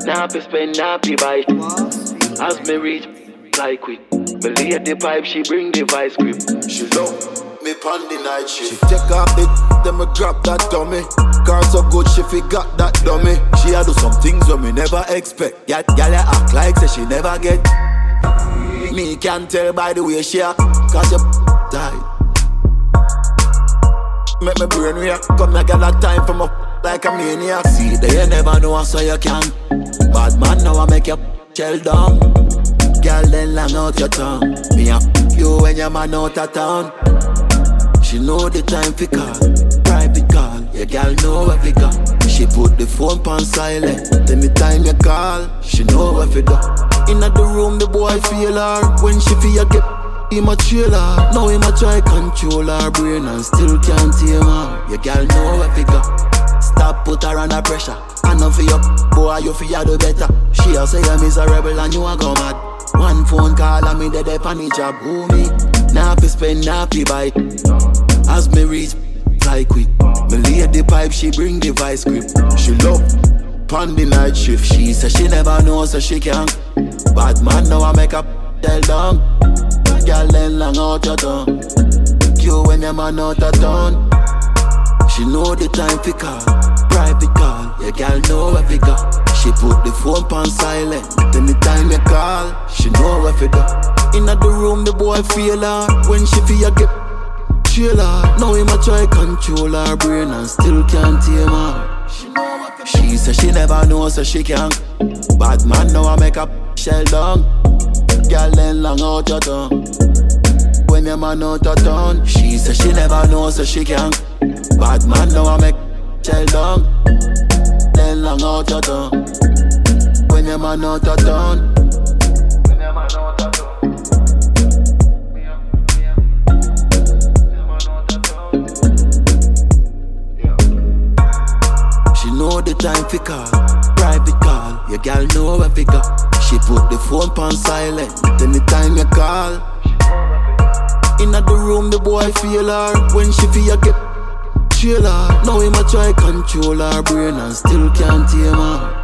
Now fi spend, now fi buy. As me reach, like quick. Me lay the pipe, she bring the vice grip. She love me pon the night shift. She take off the then me grab that dummy. Car so good she forgot that dummy. She a do some things when me never expect. Gal act like say she never get. Me can tell by the way she act, cause you died. Make me brain react. Come I get that time from up like a maniac. See that you never know so you can. Bad man now I make you shell down. Girl then long out your tongue. Me up you when your man out of town. She know the time fi call, private call. Yeah, girl know where fi go. She put the phone on silent. Anytime you call, she know where fi do. Inna the room the boy feel her. When she feel get him a trailer. Now him a try control her brain and still can't tame her. Yeah, girl know where fi go. Stop put her under pressure. I know for you, boy you feel do better. She a say I'm a rebel and you a go mad. One phone call and me dead on the job. Who me? Now fi spend, now fi buy. As me reach, fly quick. Me lay the pipe, she bring the vice grip. She love pon the night shift. She say she never know so she can. Bad man now I make up tell down. Girl then long out your tongue. You when your man out of town. She know the time fi call, private call. Yeah, girl know where fi go. She put the phone on silent. Anytime you call, she know where fi do. Inna the room the boy feel her. When she feel get trailer. Now him a try control her brain and still can't tame her. She say she never know so she can. Bad man now I make up shell down. Girl then long out your tongue. When your man out of town. She say she never know so she can. Bad man now I make shell down. Then long out your tongue. When your man out of town. When your man out of town. She know the time fi call, private call. Your girl know where fi go. She put the phone on silent. Anytime you call. Inna the room the boy feel her. When she feel get trailer. Now him a try control her brain and still can't tame her.